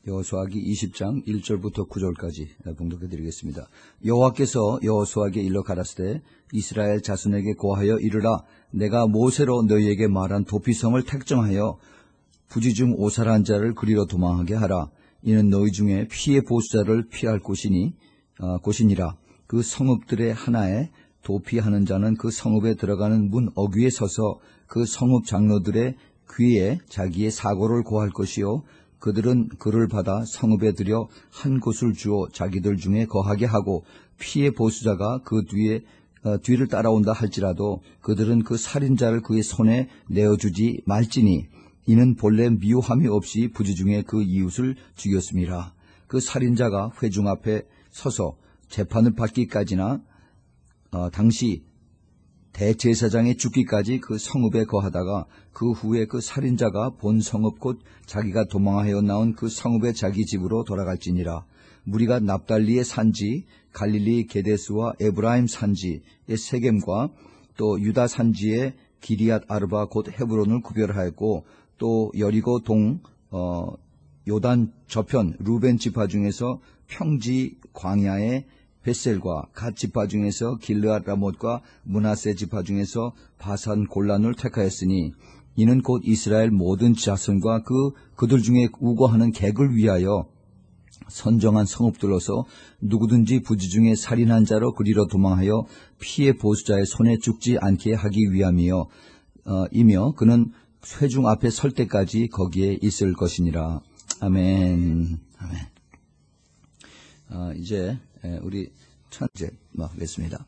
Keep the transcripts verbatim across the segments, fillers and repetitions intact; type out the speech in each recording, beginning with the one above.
여호수아기 이십 장 일 절부터 구 절까지 봉독해 드리겠습니다. 여호와께서 여호수아에게 일러 가라사대 이스라엘 자손에게 고하여 이르라. 내가 모세로 너희에게 말한 도피성을 택정하여 부지 중 오살한 자를 그리로 도망하게 하라. 이는 너희 중에 피의 보수자를 피할 곳이니 어, 곳이니라. 그 성읍들의 하나에 도피하는 자는 그 성읍에 들어가는 문 어귀에 서서 그 성읍 장로들의 귀에 자기의 사고를 고할 것이요 그들은 그를 받아 성읍에 들여 한 곳을 주어 자기들 중에 거하게 하고 피의 보수자가 그 뒤에 어, 뒤를 따라온다 할지라도 그들은 그 살인자를 그의 손에 내어주지 말지니 이는 본래 미워함이 없이 부지 중에 그 이웃을 죽였음이라. 그 살인자가 회중 앞에 서서 재판을 받기까지나 어, 당시 대제사장의 죽기까지 그 성읍에 거하다가 그 후에 그 살인자가 본 성읍 곧 자기가 도망하여 나온 그 성읍의 자기 집으로 돌아갈지니라. 무리가 납달리의 산지 갈릴리 게데스와 에브라임 산지의 세겜과 또 유다 산지의 기리앗 아르바 곧 헤브론을 구별하였고 또 여리고 동 어, 요단 저편 루벤 지파 중에서 평지 광야의 베셀과 갓 지파 중에서 길르앗 라못과 므낫세 지파 중에서 바산 골란을 택하였으니 이는 곧 이스라엘 모든 자손과 그 그들 중에 우거하는 객을 위하여 선정한 성읍들로서 누구든지 부지 중에 살인한 자로 그리로 도망하여 피의 보수자의 손에 죽지 않게 하기 위함이요 어, 이며 그는 회중 앞에 설 때까지 거기에 있을 것이니라. 아멘. 아멘. 어, 이제 우리 천재 막 뵙습니다.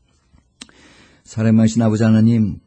사랑하신 아버지 하나님,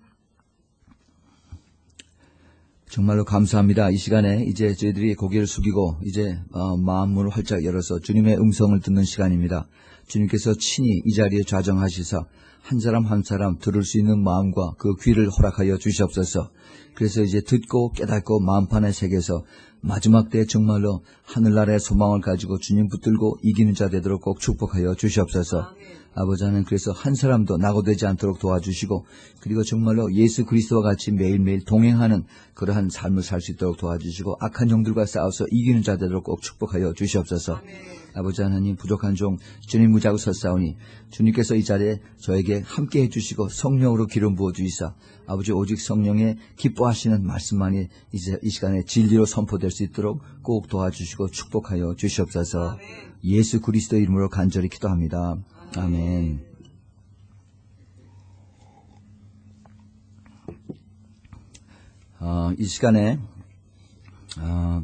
정말로 감사합니다. 이 시간에 이제 저희들이 고개를 숙이고 이제 어, 마음을 활짝 열어서 주님의 음성을 듣는 시간입니다. 주님께서 친히 이 자리에 좌정하시사 한 사람 한 사람 들을 수 있는 마음과 그 귀를 허락하여 주시옵소서. 그래서 이제 듣고 깨닫고 마음판에 새겨서 마지막 때 정말로 하늘나라의 소망을 가지고 주님 붙들고 이기는 자 되도록 꼭 축복하여 주시옵소서. 아버지 하나님, 그래서 한 사람도 낙오되지 않도록 도와주시고 그리고 정말로 예수 그리스도와 같이 매일매일 동행하는 그러한 삶을 살 수 있도록 도와주시고 악한 영들과 싸워서 이기는 자 되도록 꼭 축복하여 주시옵소서. 아멘. 아버지 하나님, 부족한 종 주님 무자고 섰사오니 주님께서 이 자리에 저에게 함께 해주시고 성령으로 기름 부어주시사 아버지 오직 성령의 기뻐하시는 말씀만이 이제 이 시간에 진리로 선포될 수 있도록 꼭 도와주시고 축복하여 주시옵소서. 아멘. 예수 그리스도 이름으로 간절히 기도합니다. 아멘. 어, 이 시간에 어,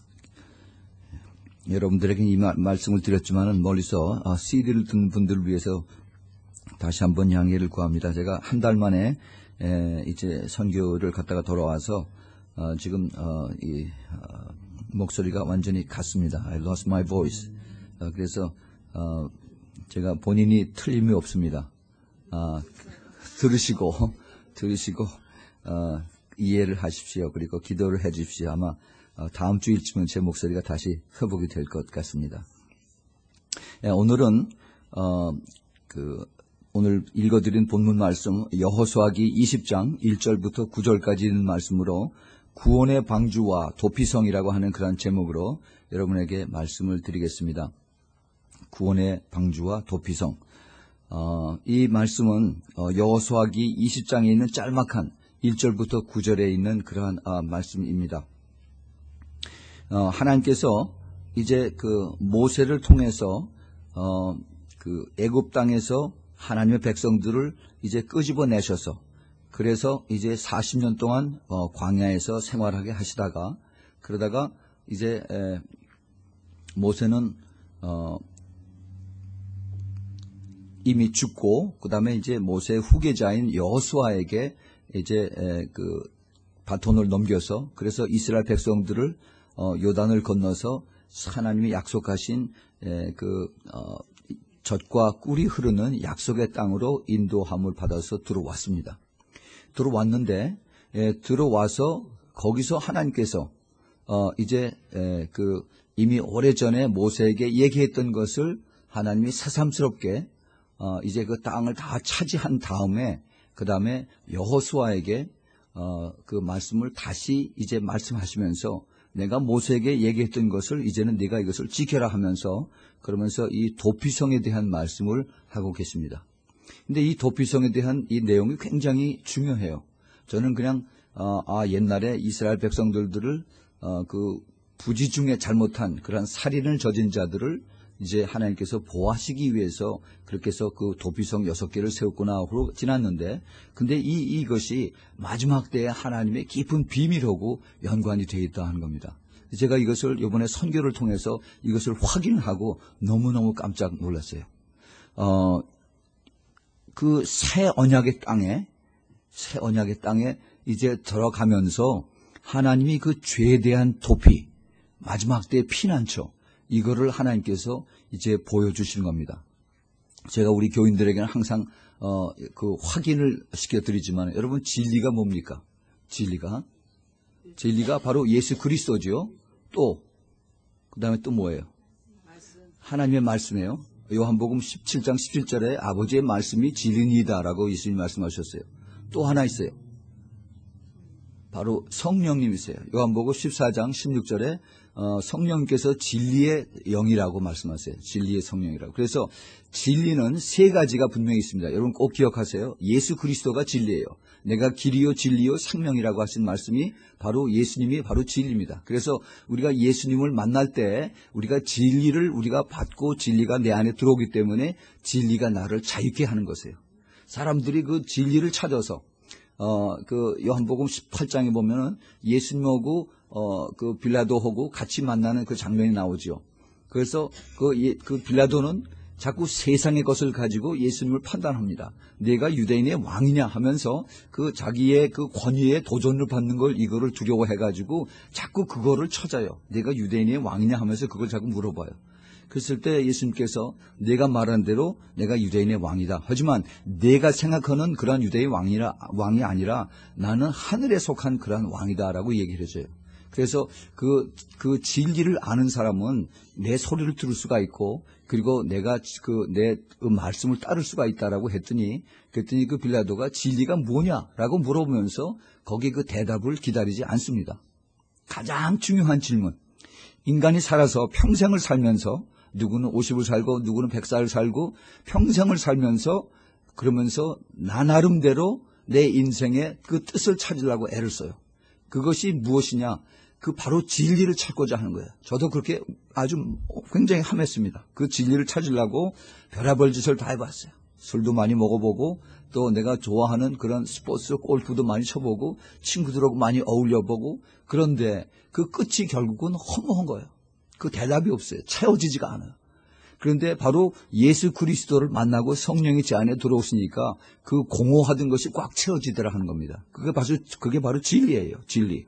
여러분들에게 이 마, 말씀을 드렸지만은 멀리서 어, 씨디를 듣는 분들을 위해서 다시 한번 양해를 구합니다. 제가 한 달 만에 에, 이제 선교를 갔다가 돌아와서 어, 지금 어, 이 어, 목소리가 완전히 갔습니다. I lost my voice. 어, 그래서 어, 제가 본인이 틀림이 없습니다. 아, 들으시고 들으시고 어, 이해를 하십시오. 그리고 기도를 해 주십시오. 아마 어, 다음 주일쯤은 제 목소리가 다시 회복이 될 것 같습니다. 예, 오늘은 어, 그 오늘 읽어드린 본문 말씀 여호수아기 이십 장 일 절부터 구 절까지 있는 말씀으로 구원의 방주와 도피성이라고 하는 그런 제목으로 여러분에게 말씀을 드리겠습니다. 구원의 방주와 도피성. 어, 이 말씀은 어, 여호수아기 이십 장에 있는 짤막한 일 절부터 구 절에 있는 그러한 어, 말씀입니다. 어, 하나님께서 이제 그 모세를 통해서 어, 그 애굽 땅에서 하나님의 백성들을 이제 끄집어내셔서 그래서 이제 사십 년 동안 어, 광야에서 생활하게 하시다가 그러다가 이제 에, 모세는 어, 이미 죽고 그 다음에 이제 모세의 후계자인 여호수아에게 이제 에, 그 바톤을 넘겨서 그래서 이스라엘 백성들을 어, 요단을 건너서 하나님이 약속하신 에, 그 어, 젖과 꿀이 흐르는 약속의 땅으로 인도함을 받아서 들어왔습니다. 들어왔는데 에, 들어와서 거기서 하나님께서 어, 이제 에, 그 이미 오래전에 모세에게 얘기했던 것을 하나님이 새삼스럽게 어, 이제 그 땅을 다 차지한 다음에 그 다음에 여호수아에게 어, 그 말씀을 다시 이제 말씀하시면서 내가 모세에게 얘기했던 것을 이제는 네가 이것을 지켜라 하면서 그러면서 이 도피성에 대한 말씀을 하고 계십니다. 근데 이 도피성에 대한 이 내용이 굉장히 중요해요. 저는 그냥 어, 아 옛날에 이스라엘 백성들을 어, 그 부지 중에 잘못한 그런 살인을 저진 자들을 이제 하나님께서 보호하시기 위해서 그렇게 해서 그 도피성 여섯 개를 세웠구나 하고 지났는데, 근데 이, 이것이 마지막 때에 하나님의 깊은 비밀하고 연관이 되어 있다 하는 겁니다. 제가 이것을 이번에 선교를 통해서 이것을 확인하고 너무너무 깜짝 놀랐어요. 어, 그 새 언약의 땅에, 새 언약의 땅에 이제 들어가면서 하나님이 그 죄에 대한 도피, 마지막 때의 피난처, 이거를 하나님께서 이제 보여주시는 겁니다. 제가 우리 교인들에게는 항상 어, 그 확인을 시켜드리지만, 여러분 진리가 뭡니까? 진리가 진리가 바로 예수 그리스도죠. 또 그 다음에 또 뭐예요? 하나님의 말씀이에요. 요한복음 십칠 장 십칠 절에 아버지의 말씀이 진리니다라고 예수님이 말씀하셨어요. 또 하나 있어요. 바로 성령님이세요. 요한복음 십사 장 십육 절에 어, 성령께서 진리의 영이라고 말씀하세요. 진리의 성령이라고. 그래서 진리는 세 가지가 분명히 있습니다. 여러분 꼭 기억하세요. 예수 그리스도가 진리예요. 내가 길이요 진리요 생명이라고 하신 말씀이 바로 예수님이 바로 진리입니다. 그래서 우리가 예수님을 만날 때 우리가 진리를 우리가 받고 진리가 내 안에 들어오기 때문에 진리가 나를 자유케 하는 것이에요. 사람들이 그 진리를 찾아서 어, 그 요한복음 십팔 장에 보면은 예수님하고 어, 그 빌라도하고 같이 만나는 그 장면이 나오죠. 그래서 그, 예, 그 빌라도는 자꾸 세상의 것을 가지고 예수님을 판단합니다. 내가 유대인의 왕이냐 하면서 그 자기의 그 권위에 도전을 받는 걸 이거를 두려워해가지고 자꾸 그거를 찾아요. 내가 유대인의 왕이냐 하면서 그걸 자꾸 물어봐요. 그랬을 때 예수님께서 내가 말한 대로 내가 유대인의 왕이다. 하지만 내가 생각하는 그런 유대인의 왕이라, 왕이 아니라 나는 하늘에 속한 그런 왕이다라고 얘기를 해줘요. 그래서 그, 그 진리를 아는 사람은 내 소리를 들을 수가 있고, 그리고 내가 그, 내 그 말씀을 따를 수가 있다라고 했더니, 그랬더니 그 빌라도가 진리가 뭐냐라고 물어보면서 거기에 그 대답을 기다리지 않습니다. 가장 중요한 질문. 인간이 살아서 평생을 살면서 누구는 오십을 살고 누구는 백 살을 살고 평생을 살면서 그러면서 나 나름대로 내 인생의 그 뜻을 찾으려고 애를 써요. 그것이 무엇이냐? 그 바로 진리를 찾고자 하는 거예요. 저도 그렇게 아주 굉장히 함했습니다. 그 진리를 찾으려고 별의별 짓을 다 해봤어요. 술도 많이 먹어보고 또 내가 좋아하는 그런 스포츠 골프도 많이 쳐보고 친구들하고 많이 어울려보고, 그런데 그 끝이 결국은 허무한 거예요. 그 대답이 없어요. 채워지지가 않아요. 그런데 바로 예수 그리스도를 만나고 성령이 제 안에 들어오시니까 그 공허하던 것이 꽉 채워지더라 하는 겁니다. 그게 바로, 그게 바로 진리예요. 진리.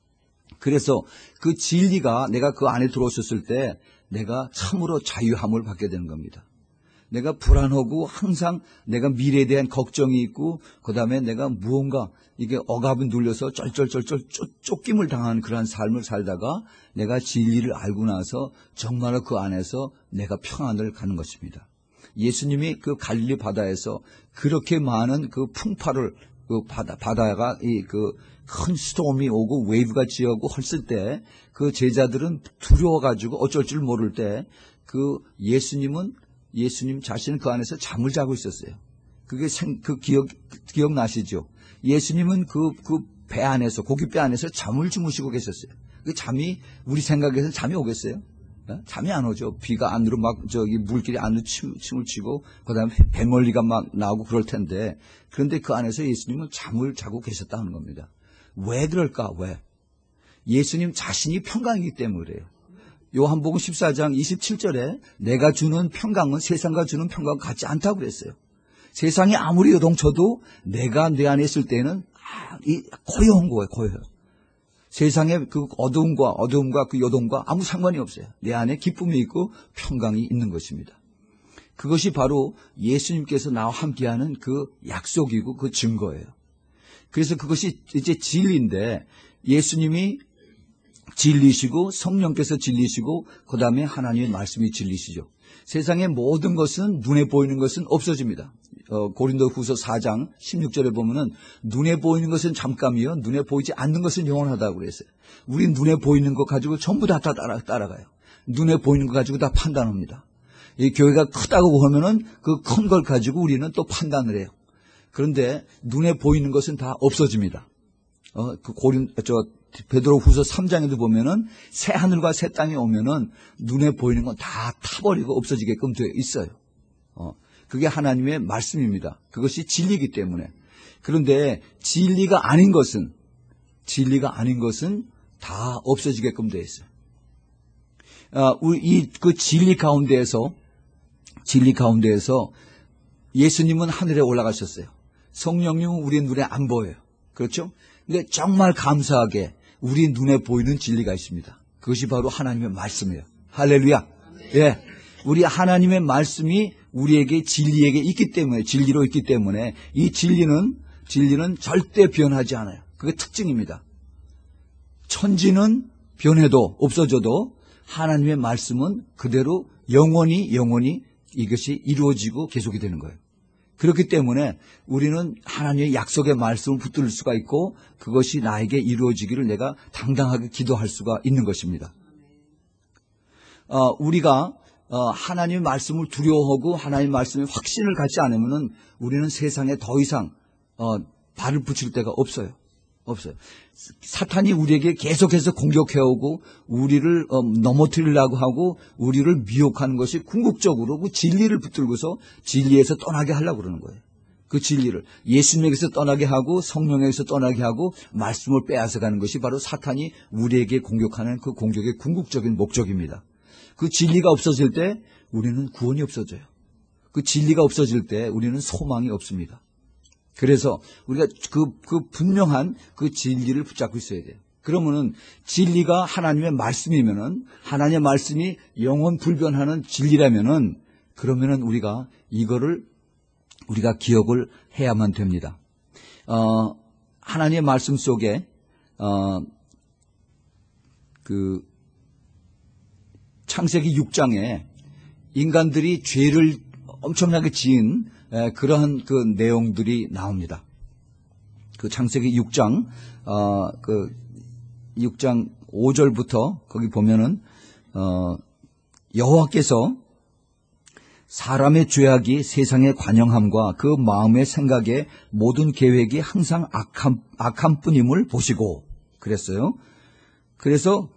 그래서 그 진리가 내가 그 안에 들어오셨을 때 내가 참으로 자유함을 받게 되는 겁니다. 내가 불안하고 항상 내가 미래에 대한 걱정이 있고, 그 다음에 내가 무언가 이게 억압을 눌려서 쩔쩔쩔쩔 쫓김을 당하는 그러한 삶을 살다가 내가 진리를 알고 나서 정말로 그 안에서 내가 평안을 가는 것입니다. 예수님이 그 갈릴리 바다에서 그렇게 많은 그 풍파를, 그 바다, 바다가 이 그 큰 스톰이 오고 웨이브가 지어오고 헐쓸 때 그 제자들은 두려워가지고 어쩔 줄 모를 때 그 예수님은 예수님 자신은 그 안에서 잠을 자고 있었어요. 그게 생, 그 기억, 기억나시죠? 예수님은 그, 그 배 안에서, 고깃배 안에서 잠을 주무시고 계셨어요. 그 잠이, 우리 생각에서는 잠이 오겠어요? 네? 잠이 안 오죠. 비가 안으로 막, 저기, 물길이 안으로 침, 침을 치고, 그 다음에 배멀리가 막 나오고 그럴 텐데, 그런데 그 안에서 예수님은 잠을 자고 계셨다는 겁니다. 왜 그럴까? 왜? 예수님 자신이 평강이기 때문에 그래요. 요한복음 십사 장 이십칠 절에 내가 주는 평강은 세상과 주는 평강 같지 않다고 그랬어요. 세상이 아무리 요동쳐도 내가 내 안에 있을 때는 고요한 거예요. 고요해요. 세상의 그 어두움과 어두움과 그 요동과 아무 상관이 없어요. 내 안에 기쁨이 있고 평강이 있는 것입니다. 그것이 바로 예수님께서 나와 함께하는 그 약속이고 그 증거예요. 그래서 그것이 이제 진리인데, 예수님이 진리시고 성령께서 진리시고 그 다음에 하나님의 말씀이 진리시죠. 세상의 모든 것은 눈에 보이는 것은 없어집니다. 어, 고린도후서 사 장 십육 절에 보면은 눈에 보이는 것은 잠깐이요 눈에 보이지 않는 것은 영원하다고 그랬어요. 우리 눈에 보이는 것 가지고 전부 다, 다 따라, 따라가요. 눈에 보이는 것 가지고 다 판단합니다. 이 교회가 크다고 하면은 그 큰 걸 가지고 우리는 또 판단을 해요. 그런데 눈에 보이는 것은 다 없어집니다. 어, 그 고린, 저, 베드로후서 삼 장에도 보면은 새 하늘과 새 땅이 오면은 눈에 보이는 건 다 타버리고 없어지게끔 되어 있어요. 어, 그게 하나님의 말씀입니다. 그것이 진리이기 때문에. 그런데 진리가 아닌 것은, 진리가 아닌 것은 다 없어지게끔 되어 있어요. 아, 우리 이 그 진리 가운데에서, 진리 가운데에서 예수님은 하늘에 올라가셨어요. 성령님은 우리 눈에 안 보여요. 그렇죠? 근데 정말 감사하게 우리 눈에 보이는 진리가 있습니다. 그것이 바로 하나님의 말씀이에요. 할렐루야. 예. 우리 하나님의 말씀이 우리에게 진리에게 있기 때문에, 진리로 있기 때문에 이 진리는, 진리는 절대 변하지 않아요. 그게 특징입니다. 천지는 변해도 없어져도 하나님의 말씀은 그대로 영원히 영원히 이것이 이루어지고 계속이 되는 거예요. 그렇기 때문에 우리는 하나님의 약속의 말씀을 붙들 수가 있고 그것이 나에게 이루어지기를 내가 당당하게 기도할 수가 있는 것입니다. 어, 우리가 어, 하나님의 말씀을 두려워하고 하나님의 말씀에 확신을 갖지 않으면은 우리는 세상에 더 이상 어, 발을 붙일 데가 없어요. 없어요. 사탄이 우리에게 계속해서 공격해오고 우리를 어, 넘어뜨리려고 하고 우리를 미혹하는 것이 궁극적으로 그 진리를 붙들고서 진리에서 떠나게 하려고 그러는 거예요. 그 진리를 예수님에게서 떠나게 하고 성령에게서 떠나게 하고 말씀을 빼앗아가는 것이 바로 사탄이 우리에게 공격하는 그 공격의 궁극적인 목적입니다. 그 진리가 없어질 때 우리는 구원이 없어져요. 그 진리가 없어질 때 우리는 소망이 없습니다. 그래서 우리가 그, 그 분명한 그 진리를 붙잡고 있어야 돼요. 그러면은 진리가 하나님의 말씀이면은 하나님의 말씀이 영원 불변하는 진리라면은 그러면은 우리가 이거를 우리가 기억을 해야만 됩니다. 어, 하나님의 말씀 속에 어, 그 창세기 육 장에 인간들이 죄를 엄청나게 지은 에, 그러한 그 내용들이 나옵니다. 그 창세기 육 장, 어, 그 육 장 오 절부터 거기 보면은, 어, 여호와께서 사람의 죄악이 세상의 관영함과 그 마음의 생각의 모든 계획이 항상 악함, 악함 뿐임을 보시고 그랬어요. 그래서,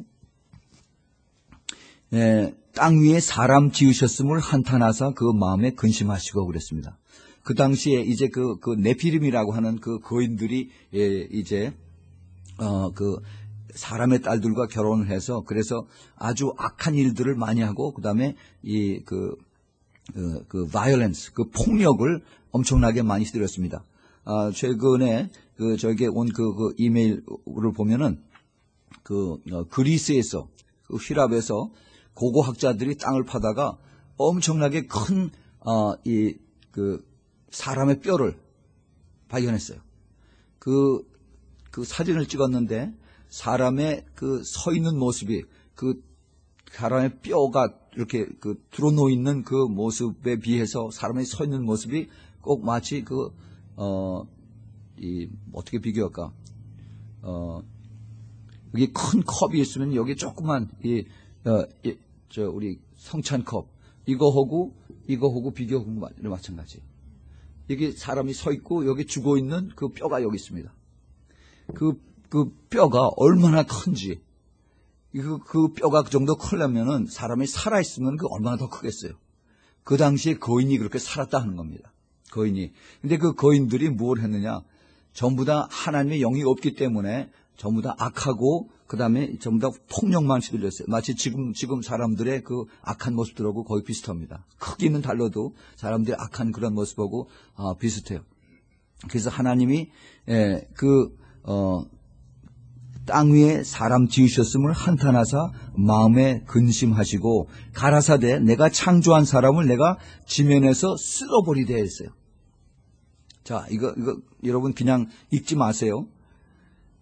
에, 땅 위에 사람 지으셨음을 한탄하사 그 마음에 근심하시고 그랬습니다. 그 당시에 이제 그, 그 네피림이라고 하는 그 거인들이 예, 이제 어, 그 사람의 딸들과 결혼을 해서 그래서 아주 악한 일들을 많이 하고 그 다음에 이 그 그, 그 바이올렌스, 그 폭력을 엄청나게 많이 시들었습니다. 아, 최근에 그 저에게 온 그 그 이메일을 보면은 그 어, 그리스에서 그 휘랍에서 고고학자들이 땅을 파다가 엄청나게 큰, 어, 이, 그, 사람의 뼈를 발견했어요. 그, 그 사진을 찍었는데 사람의 그 서 있는 모습이 그 사람의 뼈가 이렇게 그 드러놓있는 그 모습에 비해서 사람이 서 있는 모습이 꼭 마치 그, 어, 이, 어떻게 비교할까? 어, 여기 큰 컵이 있으면 여기 조그만 이, 어, 이, 저, 우리 성찬컵, 이거하고, 이거하고 비교하고 마찬가지. 여기 사람이 서 있고, 여기 죽어 있는 그 뼈가 여기 있습니다. 그, 그 뼈가 얼마나 큰지, 그, 그 뼈가 그 정도 크려면은 사람이 살아있으면 그 얼마나 더 크겠어요. 그 당시에 거인이 그렇게 살았다 하는 겁니다. 거인이. 근데 그 거인들이 뭘 했느냐? 전부 다 하나님의 영이 없기 때문에 전부 다 악하고 그 다음에 전부 다 폭력만 시들렸어요. 마치 지금 지금 사람들의 그 악한 모습들하고 거의 비슷합니다. 크기는 달라도 사람들의 악한 그런 모습하고 아, 비슷해요. 그래서 하나님이 에, 그 어, 땅 위에 사람 지으셨음을 한탄하사 마음에 근심하시고 가라사대 내가 창조한 사람을 내가 지면에서 쓸어버리되 했어요. 자, 이거 이거 여러분 그냥 읽지 마세요.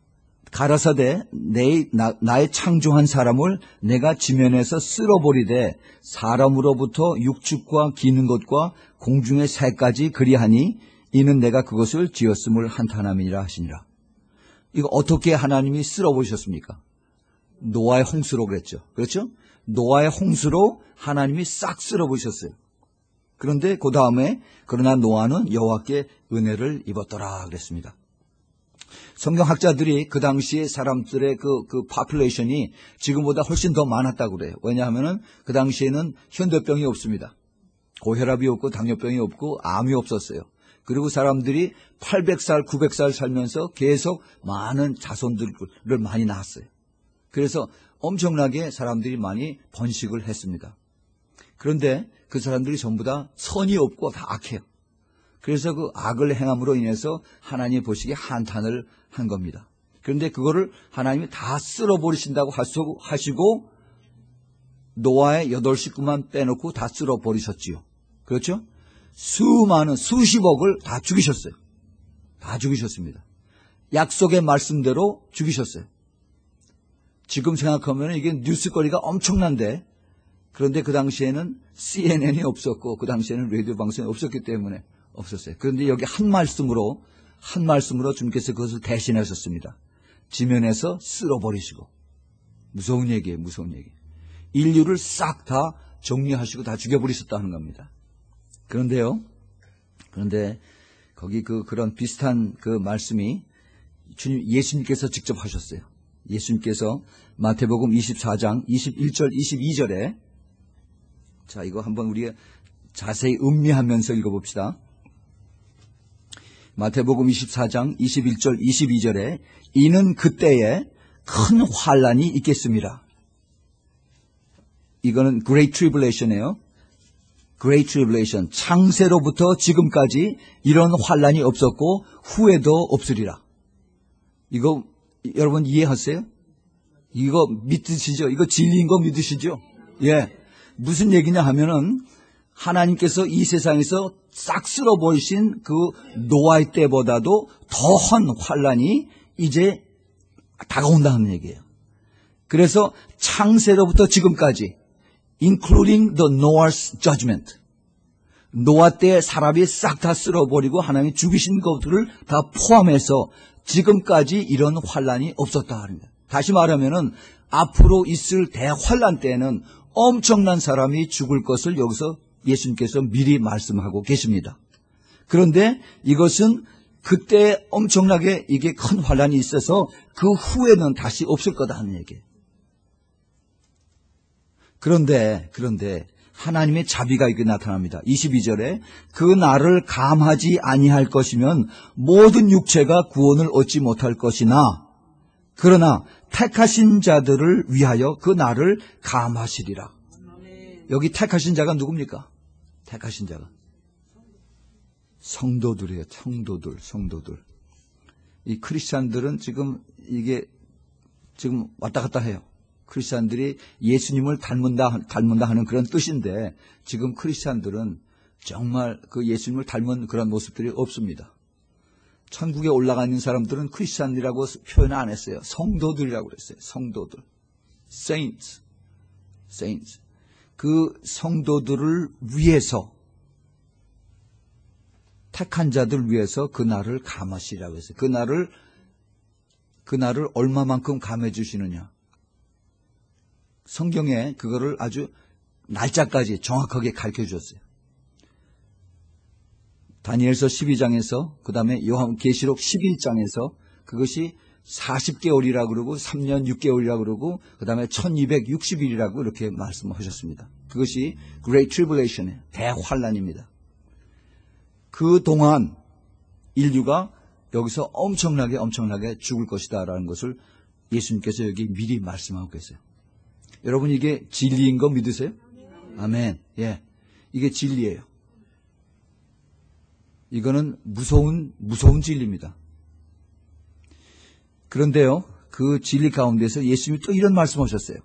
가라사대 내, 나, 나의 창조한 사람을 내가 지면에서 쓸어버리되 사람으로부터 육축과 기는 것과 공중의 새까지 그리하니 이는 내가 그것을 지었음을 한탄함이니라 하시니라. 이거 어떻게 하나님이 쓸어버리셨습니까? 노아의 홍수로 그랬죠. 그렇죠? 노아의 홍수로 하나님이 싹 쓸어버리셨어요. 그런데 그 다음에 그러나 노아는 여호와께 은혜를 입었더라 그랬습니다. 성경학자들이 그 당시에 사람들의 그, 그 파퓰레이션이 지금보다 훨씬 더 많았다고 그래요. 왜냐하면은 그 당시에는 현대병이 없습니다. 고혈압이 없고 당뇨병이 없고 암이 없었어요. 그리고 사람들이 팔백 살, 구백 살 살면서 계속 많은 자손들을 많이 낳았어요. 그래서 엄청나게 사람들이 많이 번식을 했습니다. 그런데 그 사람들이 전부 다 선이 없고 다 악해요. 그래서 그 악을 행함으로 인해서 하나님이 보시기에 한탄을 한 겁니다. 그런데 그거를 하나님이 다 쓸어버리신다고 하시고 노아의 여덟 식구만 빼놓고 다 쓸어버리셨지요. 그렇죠? 수많은 수십억을 다 죽이셨어요. 다 죽이셨습니다. 약속의 말씀대로 죽이셨어요. 지금 생각하면 이게 뉴스거리가 엄청난데 그런데 그 당시에는 씨엔엔이 없었고 그 당시에는 라디오 방송이 없었기 때문에 없었어요. 그런데 여기 한 말씀으로 한 말씀으로 주님께서 그것을 대신하셨습니다. 지면에서 쓸어버리시고 무서운 얘기예요. 무서운 얘기. 인류를 싹 다 정리하시고 다 죽여버리셨다는 겁니다. 그런데요. 그런데 거기 그 그런 비슷한 그 말씀이 주님 예수님께서 직접 하셨어요. 예수님께서 마태복음 이십사 장 이십일 절 이십이 절에 자 이거 한번 우리가 자세히 음미하면서 읽어봅시다. 마태복음 이십사 장 이십일 절 이십이 절에 이는 그때에 큰 환란이 있겠습니다. 이거는 Great Tribulation이에요. Great Tribulation. 창세로부터 지금까지 이런 환란이 없었고 후에도 없으리라. 이거 여러분 이해하세요? 이거 믿으시죠? 이거 진리인 거 믿으시죠? 예. 무슨 얘기냐 하면은 하나님께서 이 세상에서 싹 쓸어버리신 그 노아의 때보다도 더한 환란이 이제 다가온다는 얘기예요. 그래서 창세로부터 지금까지 including the Noah's judgment. 노아 때 사람이 싹 다 쓸어버리고 하나님이 죽이신 것들을 다 포함해서 지금까지 이런 환란이 없었다 하는 거예요. 다시 말하면은 앞으로 있을 대환란 때에는 엄청난 사람이 죽을 것을 여기서 예수님께서 미리 말씀하고 계십니다. 그런데 이것은 그때 엄청나게 이게 큰 환란이 있어서 그 후에는 다시 없을 거다 하는 얘기예요. 그런데 그런데 하나님의 자비가 이렇게 나타납니다. 이십이 절에 그 날을 감하지 아니할 것이면 모든 육체가 구원을 얻지 못할 것이나 그러나 택하신 자들을 위하여 그 날을 감하시리라. 여기 택하신 자가 누굽니까? 택하신 자가 성도들이에요. 성도들, 성도들. 이 크리스찬들은 지금 이게 지금 왔다 갔다 해요. 크리스찬들이 예수님을 닮는다, 닮는다 하는 그런 뜻인데 지금 크리스찬들은 정말 그 예수님을 닮은 그런 모습들이 없습니다. 천국에 올라가 있는 사람들은 크리스찬이라고 표현 안 했어요. 성도들이라고 그랬어요. 성도들. Saints. Saints. 그 성도들을 위해서 택한 자들 위해서 그 날을 감하시라고 했어요. 그 날을 그 날을 얼마만큼 감해 주시느냐. 성경에 그거를 아주 날짜까지 정확하게 가르쳐 주셨어요. 다니엘서 십이 장에서 그 다음에 요한계시록 십일 장에서 그것이 사십 개월이라고 그러고 삼 년 육 개월이라고 그러고 그 다음에 천이백육십 일이라고 이렇게 말씀하셨습니다. 그것이 Great Tribulation의 대환란입니다. 그 동안 인류가 여기서 엄청나게 엄청나게 죽을 것이다라는 것을 예수님께서 여기 미리 말씀하고 계세요. 여러분 이게 진리인 거 믿으세요? 아멘. 예, 이게 진리예요. 이거는 무서운 무서운 진리입니다. 그런데요, 그 진리 가운데서 예수님이 또 이런 말씀하셨어요.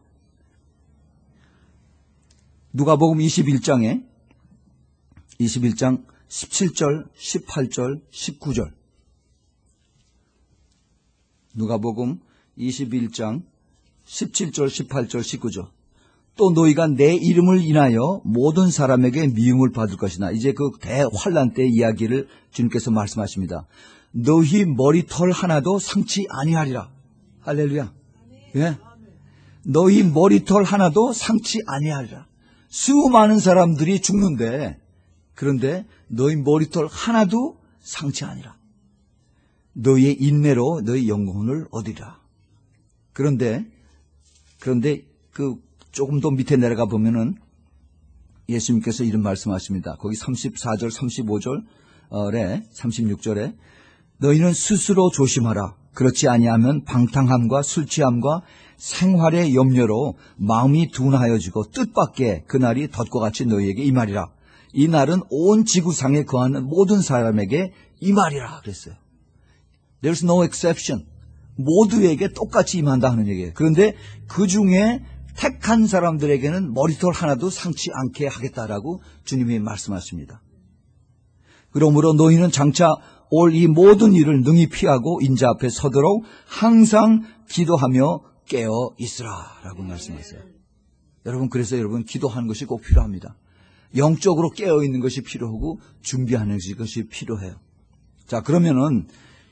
누가복음 이십일 장에 이십일 장 십칠 절, 십팔 절, 십구 절. 누가복음 이십일 장 십칠 절, 십팔 절, 십구 절. 또 너희가 내 이름을 인하여 모든 사람에게 미움을 받을 것이나. 이제 그 대환란 때 이야기를 주님께서 말씀하십니다. 너희 머리털 하나도 상치 아니하리라. 할렐루야. 예. 너희 머리털 하나도 상치 아니하리라. 수많은 사람들이 죽는데, 그런데 너희 머리털 하나도 상치 아니라. 너희의 인내로 너희 영혼을 얻으리라. 그런데 그런데 그 조금 더 밑에 내려가 보면은 예수님께서 이런 말씀하십니다. 거기 삼십사 절, 삼십오 절에, 삼십육 절에 너희는 스스로 조심하라. 그렇지 아니하면 방탕함과 술 취함과 생활의 염려로 마음이 둔하여지고 뜻밖의 그날이 덫과 같이 너희에게 임하리라. 이 날은 온 지구상에 거하는 모든 사람에게 임하리라 그랬어요. There's no exception. 모두에게 똑같이 임한다 하는 얘기예요. 그런데 그 중에 택한 사람들에게는 머리털 하나도 상치 않게 하겠다라고 주님이 말씀하십니다. 그러므로 너희는 장차 올 이 모든 일을 능히 피하고 인자 앞에 서도록 항상 기도하며 깨어 있으라 라고 말씀하세요. 여러분, 그래서 여러분 기도하는 것이 꼭 필요합니다. 영적으로 깨어 있는 것이 필요하고 준비하는 것이 필요해요. 자, 그러면은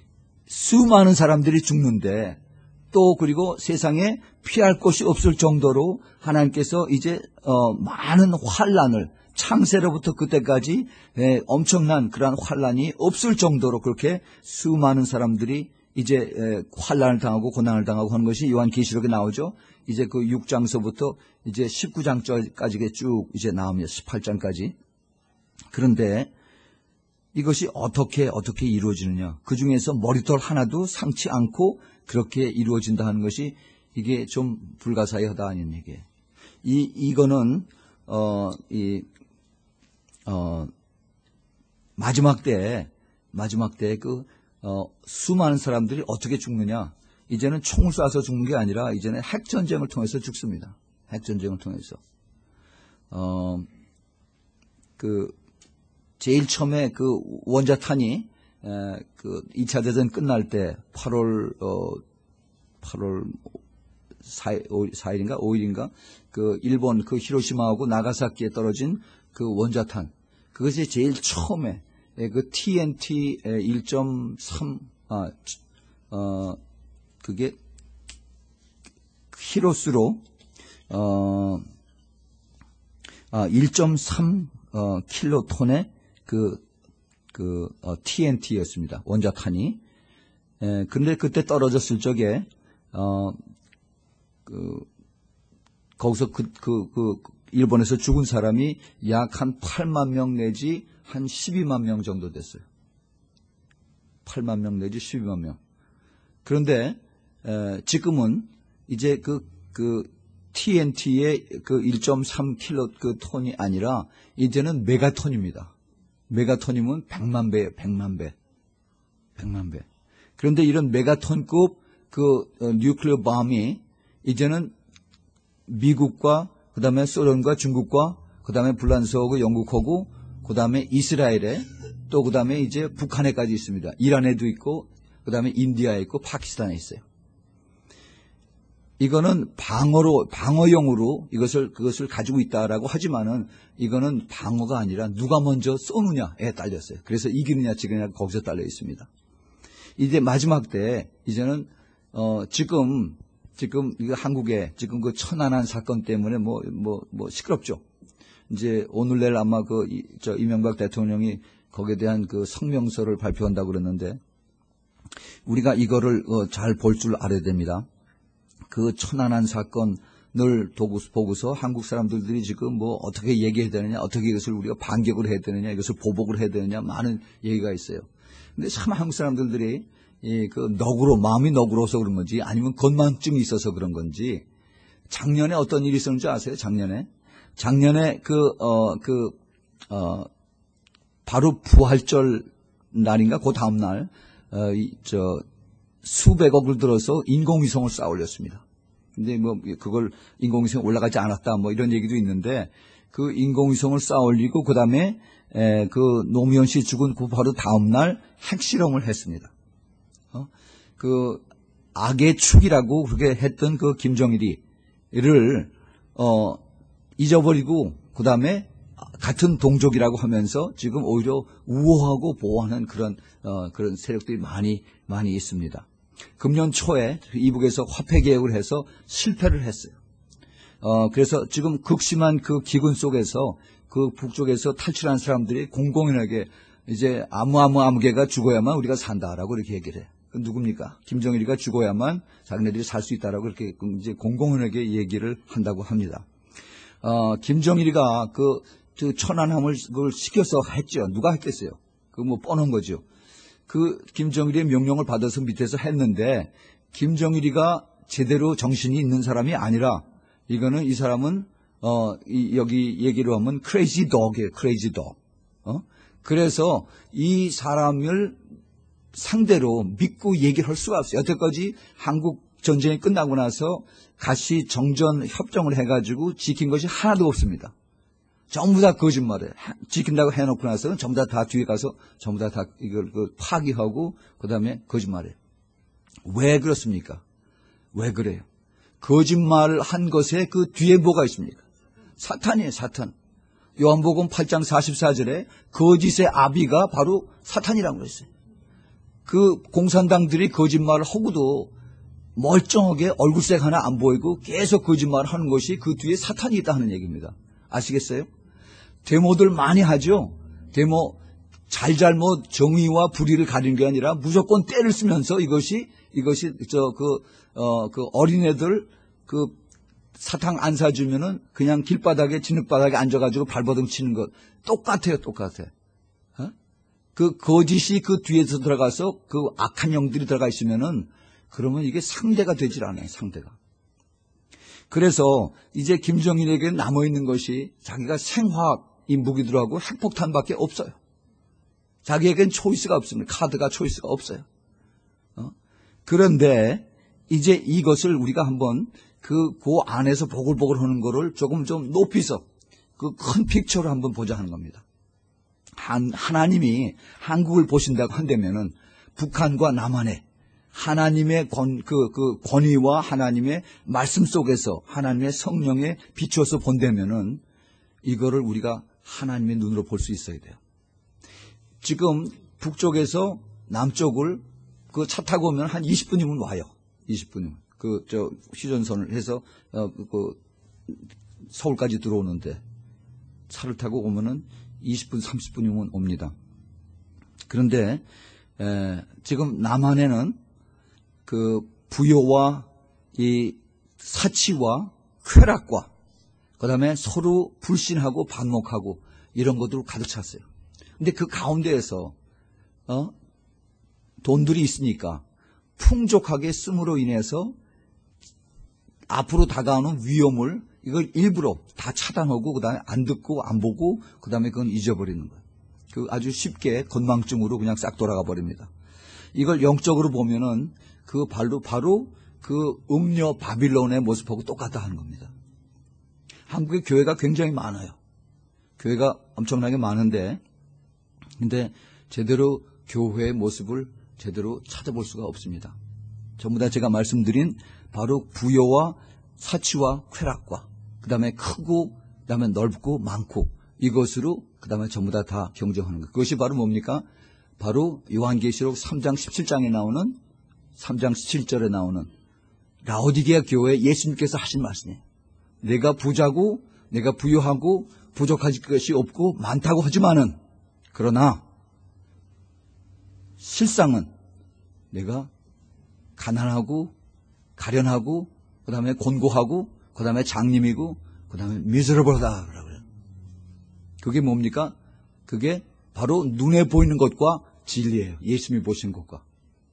수많은 사람들이 죽는데 또 그리고 세상에 피할 곳이 없을 정도로 하나님께서 이제 어, 많은 환란을 창세로부터 그때까지 에, 엄청난 그러한 환란이 없을 정도로 그렇게 수많은 사람들이 이제 에, 환란을 당하고 고난을 당하고 하는 것이 요한계시록에 나오죠. 이제 그 육 장서부터 이제 십구 장까지 쭉 이제 나옵니다. 십팔 장까지. 그런데 이것이 어떻게 어떻게 이루어지느냐? 그 중에서 머리털 하나도 상치 않고 그렇게 이루어진다 하는 것이 이게 좀 불가사의하다 하는 얘기예요. 이 이거는 어 이 어 마지막 때 마지막 때 그 어 수많은 사람들이 어떻게 죽느냐? 이제는 총을 쏴서 죽는 게 아니라 이제는 핵 전쟁을 통해서 죽습니다. 핵 전쟁을 통해서 어 그 제일 처음에 그 원자탄이 에, 그 이 차 대전 끝날 때 팔월 어 팔월 사일인가 오일인가 그 일본 그 히로시마하고 나가사키에 떨어진 그 원자탄, 그것이 제일 처음에 그 티엔티 일 점 삼 아 어 그게 히로스로 어 아 일 점 삼 어 킬로톤의 그, 그, 어, 티엔티였습니다. 원자탄이. 에, 근데 그때 떨어졌을 적에, 어, 그, 거기서 그, 그, 그, 일본에서 죽은 사람이 약 한 팔만 명 내지 한 십이만 명 정도 됐어요. 팔만 명 내지 십이만 명. 그런데, 에, 지금은 이제 그, 그, 티엔티의 그 일 점 삼 킬로 그 톤이 아니라 이제는 메가톤입니다. 메가톤이면 백만 배, 백만 배, 백만 배. 그런데 이런 메가톤급 그 뉴클리어 bom이 이제는 미국과 그 다음에 소련과 중국과 그 다음에 불란서하고 영국하고 그 다음에 이스라엘에 또 그 다음에 이제 북한에까지 있습니다. 이란에도 있고 그 다음에 인디아에 있고 파키스탄에 있어요. 이거는 방어로, 방어용으로 이것을, 그것을 가지고 있다라고 하지만은 이거는 방어가 아니라 누가 먼저 쏘느냐에 딸렸어요. 그래서 이기느냐 지느냐 거기서 딸려 있습니다. 이제 마지막 때, 이제는, 어, 지금, 지금, 이거 한국에 지금 그 천안함 사건 때문에 뭐, 뭐, 뭐 시끄럽죠. 이제 오늘 내일 아마 그, 이, 저 이명박 대통령이 거기에 대한 그 성명서를 발표한다고 그랬는데 우리가 이거를 어, 잘 볼 줄 알아야 됩니다. 그 천안함 사건을 보고서 한국 사람들이 지금 뭐 어떻게 얘기해야 되느냐, 어떻게 이것을 우리가 반격을 해야 되느냐, 이것을 보복을 해야 되느냐, 많은 얘기가 있어요. 근데 참 한국 사람들이 그 너그러, 마음이 너그러워서 그런 건지 아니면 건망증이 있어서 그런 건지 작년에 어떤 일이 있었는지 아세요? 작년에? 작년에 그, 어, 그, 어, 바로 부활절 날인가? 그 다음날, 어, 이, 저, 수백억을 들어서 인공위성을 쌓아 올렸습니다. 근데 뭐 그걸 인공위성 올라가지 않았다 뭐 이런 얘기도 있는데 그 인공위성을 쌓아 올리고 그 다음에 그 노무현 씨 죽은 그 바로 다음 날 핵실험을 했습니다. 어? 그 악의 축이라고 그렇게 했던 그 김정일이 이를 어, 잊어버리고 그 다음에 같은 동족이라고 하면서 지금 오히려 우호하고 보호하는 그런 어, 그런 세력들이 많이 많이 있습니다. 금년 초에 이북에서 화폐 개혁을 해서 실패를 했어요. 어, 그래서 지금 극심한 그 기근 속에서 그 북쪽에서 탈출한 사람들이 공공연하게 이제 아무 아무 아무개가 죽어야만 우리가 산다라고 이렇게 얘기를 해요. 그 누굽니까? 김정일이가 죽어야만 자기네들이 살 수 있다라고 이렇게 이제 공공연하게 얘기를 한다고 합니다. 어, 김정일이가 그, 그 천안함을 그걸 시켜서 했죠. 누가 했겠어요? 그 뭐 뻔한 거죠. 그 김정일의 명령을 받아서 밑에서 했는데 김정일이가 제대로 정신이 있는 사람이 아니라 이거는 이 사람은 어, 이, 여기 얘기로 하면 crazy dog이에요. crazy dog. 어? 그래서 이 사람을 상대로 믿고 얘기를 할 수가 없어요. 여태까지 한국 전쟁이 끝나고 나서 같이 정전 협정을 해가지고 지킨 것이 하나도 없습니다. 전부 다 거짓말이에요. 지킨다고 해놓고 나서는 전부 다, 다 뒤에 가서 전부 다, 다 이걸 그 파기하고 그 다음에 거짓말이에요. 왜 그렇습니까? 왜 그래요? 거짓말을 한 것에 그 뒤에 뭐가 있습니까? 사탄이에요, 사탄. 요한복음 팔 장 사십사 절에 거짓의 아비가 바로 사탄이라고 그랬어요. 그 공산당들이 거짓말을 하고도 멀쩡하게 얼굴색 하나 안 보이고 계속 거짓말을 하는 것이 그 뒤에 사탄이 있다 하는 얘기입니다. 아시겠어요? 데모들 많이 하죠. 데모 잘잘못 정의와 불의를 가리는 게 아니라 무조건 때를 쓰면서 이것이 이것이 저 그 어 그 어린애들 그 사탕 안 사주면은 그냥 길바닥에 진흙바닥에 앉아가지고 발버둥 치는 것 똑같아요, 똑같아요. 어? 그 거짓이 그 뒤에서 들어가서 그 악한 영들이 들어가 있으면은 그러면 이게 상대가 되질 않아요, 상대가. 그래서 이제 김정일에게 남아있는 것이 자기가 생화학이 무기들하고 핵폭탄밖에 없어요. 자기에겐 초이스가 없습니다. 카드가 초이스가 없어요. 어? 그런데 이제 이것을 우리가 한번 그, 그 안에서 보글보글 하는 거를 조금 좀 높이서 그 큰 픽처를 한번 보자 하는 겁니다. 한, 하나님이 한국을 보신다고 한다면은 북한과 남한에 하나님의 권, 그, 그 권위와 하나님의 말씀 속에서 하나님의 성령에 비추어서 본다면은 이거를 우리가 하나님의 눈으로 볼 수 있어야 돼요. 지금 북쪽에서 남쪽을 그 차 타고 오면 한 이십 분이면 와요. 이십 분이면. 그, 저, 휴전선을 해서, 어, 그, 서울까지 들어오는데 차를 타고 오면은 이십 분, 삼십 분이면 옵니다. 그런데, 에, 지금 남한에는 그 부요와 이 사치와 쾌락과 그 다음에 서로 불신하고 반목하고 이런 것들로 가득 찼어요. 근데 그 가운데에서 어? 돈들이 있으니까 풍족하게 씀으로 인해서 앞으로 다가오는 위험을 이걸 일부러 다 차단하고 그 다음에 안 듣고 안 보고 그 다음에 그건 잊어버리는 거예요. 그 아주 쉽게 건망증으로 그냥 싹 돌아가 버립니다. 이걸 영적으로 보면은 그 바로 바로 그 음녀 바빌론의 모습하고 똑같다 하는 겁니다. 한국의 교회가 굉장히 많아요. 교회가 엄청나게 많은데 근데 제대로 교회의 모습을 제대로 찾아볼 수가 없습니다. 전부 다 제가 말씀드린 바로 부요와 사치와 쾌락과 그 다음에 크고 그 다음에 넓고 많고 이것으로 그 다음에 전부 다 다 경쟁하는 것. 그것이 바로 뭡니까? 바로 요한계시록 삼 장 십칠 장에 나오는 삼 장 십칠 절에 나오는 라오디게아 교회 예수님께서 하신 말씀이에요. 내가 부자고 내가 부유하고 부족할 것이 없고 많다고 하지만은 그러나 실상은 내가 가난하고 가련하고 그 다음에 곤고하고 그 다음에 장님이고 그 다음에 미serable하다 그래요. 그게 뭡니까? 그게 바로 눈에 보이는 것과 진리예요. 예수님이 보신 것과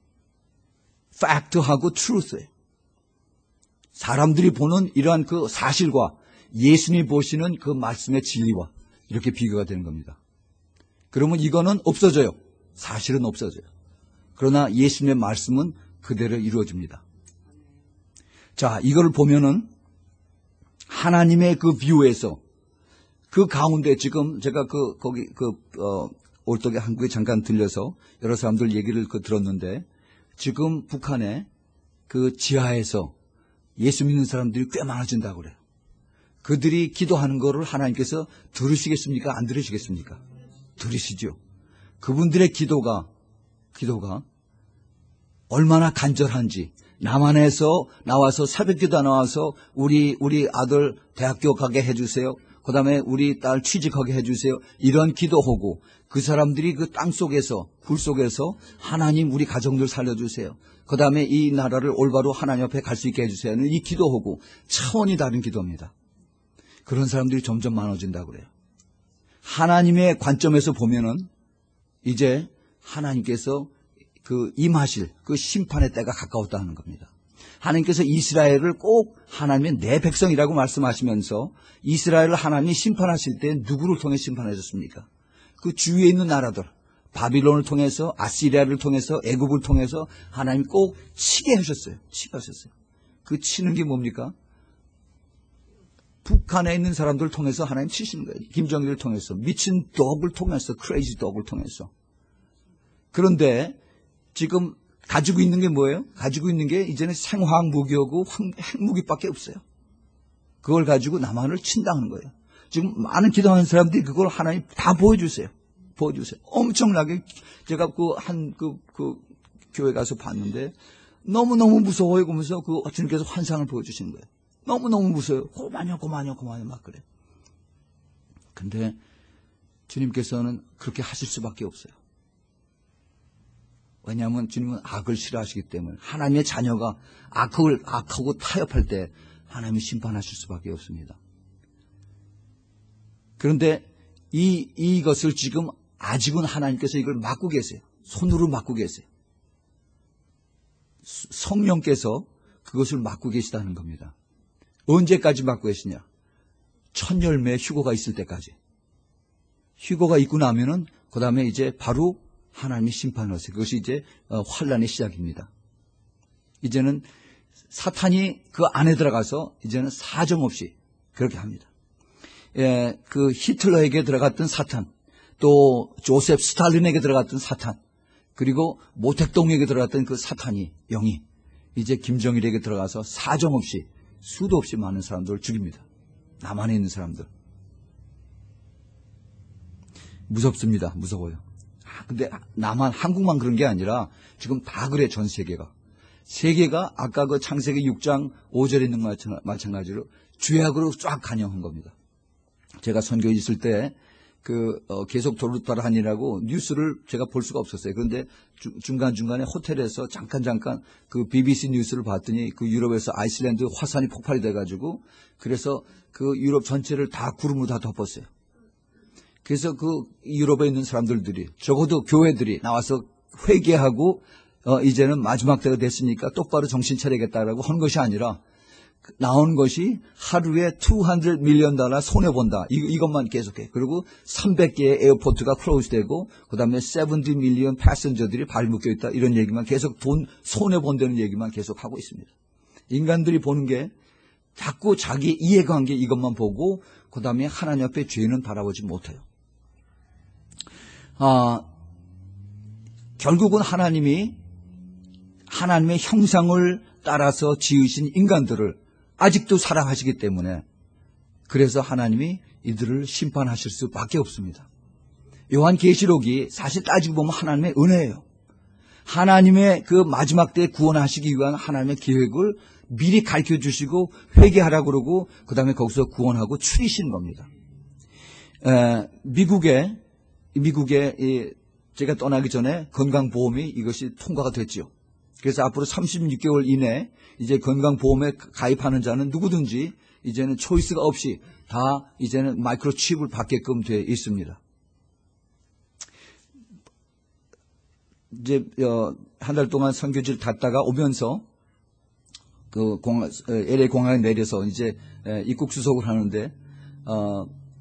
fact하고 truth예요. 사람들이 보는 이러한 그 사실과 예수님이 보시는 그 말씀의 진리와 이렇게 비교가 되는 겁니다. 그러면 이거는 없어져요. 사실은 없어져요. 그러나 예수님의 말씀은 그대로 이루어집니다. 자, 이걸 보면은 하나님의 그 뷰에서 그 가운데 지금 제가 그 거기 그 어, 올떡에 한국에 잠깐 들려서 여러 사람들 얘기를 그 들었는데 지금 북한에 그 지하에서 예수 믿는 사람들이 꽤 많아진다고 그래요. 그들이 기도하는 거를 하나님께서 들으시겠습니까? 안 들으시겠습니까? 들으시죠. 그분들의 기도가 기도가 얼마나 간절한지, 남한에서 나와서 새벽기도 나와서 우리 우리 아들 대학교 가게 해주세요. 그 다음에 우리 딸 취직하게 해주세요. 이런 기도하고 그 사람들이 그 땅 속에서 굴 속에서 하나님 우리 가정들 살려주세요. 그 다음에 이 나라를 올바로 하나님 앞에 갈 수 있게 해주세요. 이 기도하고 차원이 다른 기도입니다. 그런 사람들이 점점 많아진다고 그래요. 하나님의 관점에서 보면은 이제 하나님께서 그 임하실 그 심판의 때가 가까웠다는 겁니다. 하나님께서 이스라엘을 꼭 하나님의 내 백성이라고 말씀하시면서 이스라엘을 하나님이 심판하실 때 누구를 통해 심판하셨습니까? 그 주위에 있는 나라들, 바빌론을 통해서, 아시리아를 통해서, 애굽을 통해서 하나님이 꼭 치게 하셨어요. 치게 하셨어요. 그 치는 게 뭡니까? 북한에 있는 사람들을 통해서 하나님 치시는 거예요. 김정일을 통해서, 미친 독을 통해서, 크레이지 독을 통해서. 그런데 지금 가지고 있는 게 뭐예요? 가지고 있는 게 이제는 생화학 무기하고 핵무기밖에 없어요. 그걸 가지고 남한을 친다는 거예요. 지금 많은 기도하는 사람들이 그걸 하나님 다 보여주세요. 보여주세요. 엄청나게 제가 그 한 그 그 교회 가서 봤는데 너무너무 무서워요. 그러면서 그 주님께서 환상을 보여주시는 거예요. 너무너무 무서워요. 고만요, 고만요, 고만요 막 그래. 근데 주님께서는 그렇게 하실 수밖에 없어요. 왜냐하면 주님은 악을 싫어하시기 때문에 하나님의 자녀가 악을, 악하고 타협할 때 하나님이 심판하실 수밖에 없습니다. 그런데 이, 이것을 지금 아직은 하나님께서 이걸 막고 계세요. 손으로 막고 계세요. 성령께서 그것을 막고 계시다는 겁니다. 언제까지 막고 계시냐? 첫 열매 휴거가 있을 때까지. 휴거가 있고 나면은 그 다음에 이제 바로 하나님이 심판을 하세요. 그것이 이제 환란의 시작입니다. 이제는 사탄이 그 안에 들어가서 이제는 사정없이 그렇게 합니다. 예, 그 히틀러에게 들어갔던 사탄, 또 조셉 스탈린에게 들어갔던 사탄, 그리고 모택동에게 들어갔던 그 사탄이 영이 이제 김정일에게 들어가서 사정없이 수도 없이 많은 사람들을 죽입니다. 남한에 있는 사람들. 무섭습니다. 무서워요. 근데 남한, 한국만 그런 게 아니라 지금 다 그래, 전 세계가. 세계가 아까 그 창세기 육 장 오 절에 있는 것 마찬가지로 죄악으로 쫙 간영한 겁니다. 제가 선교에 있을 때 그 어, 계속 도르타라한이라고 뉴스를 제가 볼 수가 없었어요. 그런데 주, 중간중간에 호텔에서 잠깐 잠깐 그 비비씨 뉴스를 봤더니 그 유럽에서 아이슬란드 화산이 폭발이 돼가지고 그래서 그 유럽 전체를 다 구름으로 다 덮었어요. 그래서 그 유럽에 있는 사람들이 적어도 교회들이 나와서 회개하고 어 이제는 마지막 때가 됐으니까 똑바로 정신 차리겠다라고 한 것이 아니라 나온 것이 하루에 이백 밀리언 달러 손해본다. 이, 이것만 계속해. 그리고 삼백 개의 에어포트가 클로즈되고 그다음에 칠십 밀리언 패센저들이 발묶여 있다. 이런 얘기만 계속 돈 손해본다는 얘기만 계속 하고 있습니다. 인간들이 보는 게 자꾸 자기 이해관계 이것만 보고 그다음에 하나님 앞에 죄는 바라보지 못해요. 아, 결국은 하나님이 하나님의 형상을 따라서 지으신 인간들을 아직도 사랑하시기 때문에 그래서 하나님이 이들을 심판하실 수밖에 없습니다. 요한계시록이 사실 따지고 보면 하나님의 은혜예요. 하나님의 그 마지막 때 구원하시기 위한 하나님의 계획을 미리 가르쳐 주시고 회개하라고 그러고 그 다음에 거기서 구원하고 추리신 겁니다. 에, 미국에 미국에 이 제가 떠나기 전에 건강보험이 이것이 통과가 됐죠. 그래서 앞으로 삼십육 개월 이내 이제 건강보험에 가입하는 자는 누구든지 이제는 초이스가 없이 다 이제는 마이크로칩을 받게끔 되어 있습니다. 이제 한 달 동안 선교지를 갔다가 오면서 그 공항, 엘에이 공항에 내려서 이제 입국 수속을 하는데 어,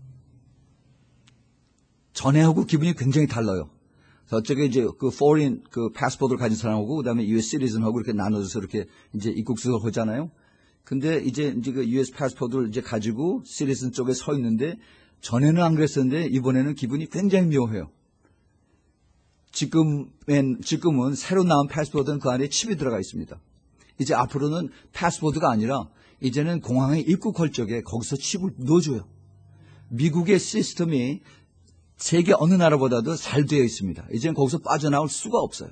전에하고 기분이 굉장히 달라요. 저쪽에 이제 그 foreign 그 패스포트를 가진 사람하고 그다음에 유에스 시티즌하고 이렇게 나눠져서 이렇게 이제 입국 수속을 하잖아요. 근데 이제 이제 그 유에스 패스포트를 이제 가지고 시티즌 쪽에 서 있는데 전에는 안 그랬었는데 이번에는 기분이 굉장히 묘해요. 지금은 지금은 새로 나온 패스포트는 그 안에 칩이 들어가 있습니다. 이제 앞으로는 패스포드가 아니라 이제는 공항에 입국할 적에 거기서 칩을 넣어줘요. 미국의 시스템이 세계 어느 나라보다도 잘 되어 있습니다. 이제는 거기서 빠져나올 수가 없어요.